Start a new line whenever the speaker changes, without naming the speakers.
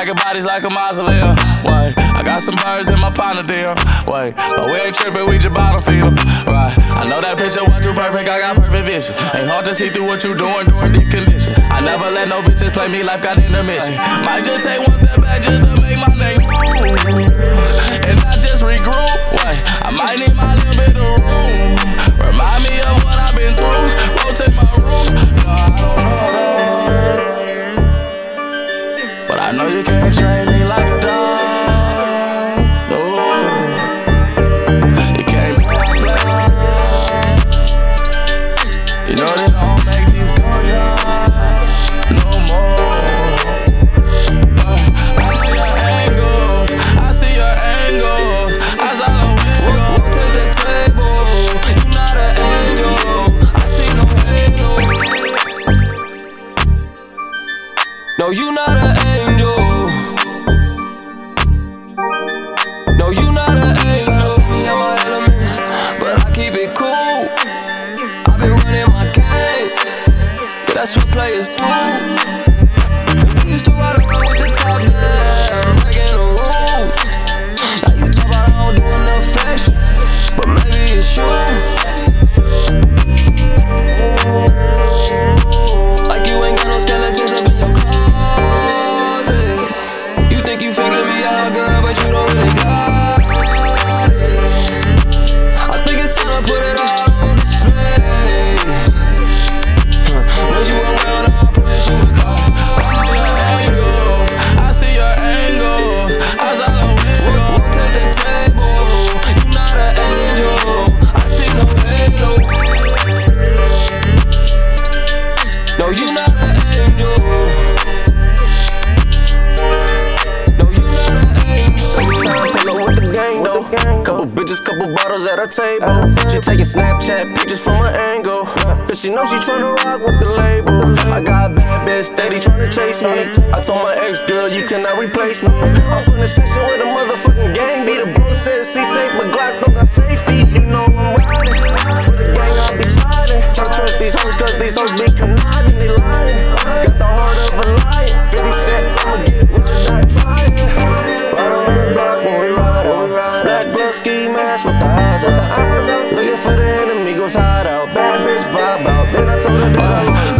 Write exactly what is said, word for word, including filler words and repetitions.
Stacking bodies like a mausoleum. Wait, I got some birds in my pond deal. Wait, but we ain't tripping, we just bottom feed them. Right, I know that picture wasn't too perfect, I got perfect vision. Ain't hard to see through what you doing during deep conditions. I never let no bitches play me, life got intermission. Might just take one step back just to make my name move, and not just regroup. Wait, I might need my little bit of room. Remind me of what I've been through. Rotate my room. No, I don't know that, but I know you can't train me like a dog. No, you can't play, play. You know they don't make these go young no more. uh, I know your angles, I see your angles. I saw the window.
Rotate the table, you not an angel. I see no halo. No, you not an angel. No, you not an angel. Tell me I'm my element, but I keep it cool. I've been running my game, that's what players do. And we used to ride around with the top down, breaking the rules. Now you talk about I don't do enough fashion, but maybe it's you. Like you ain't got no skeletons up in your closet. You think you figured me out, girl, but you don't really got it. I think it's time to put it all on display. When you around, I'll push you in car.
Angles, I see your angles. I saw the window.
Rotate the table, you not an angel. I see no halo. No, you not an angel. No, you not an angel.
Summertime, pull up with the gang though. Couple bitches, couple bottles at our table. She taking Snapchat pictures from an angle, cause she know she tryna rock with the label. I got a bad bitch steady tryna chase me. I told my ex girl you cannot replace me. I'm from the section where the motherfucking gang be. The bro says see safe, but Glocks don't got safety. You know I'm riding for the gang, I'll be sliding. Can't trust these hoes cause these hoes be conniving, they lying. Got the heart of a lion. fifty cent, I'ma get what you not trying. Ride on the block when we ride out. Black glove, ski mask with the eyes out. Looking for the enemy, goes hide out. Bad bitch vibe out. Then I told her that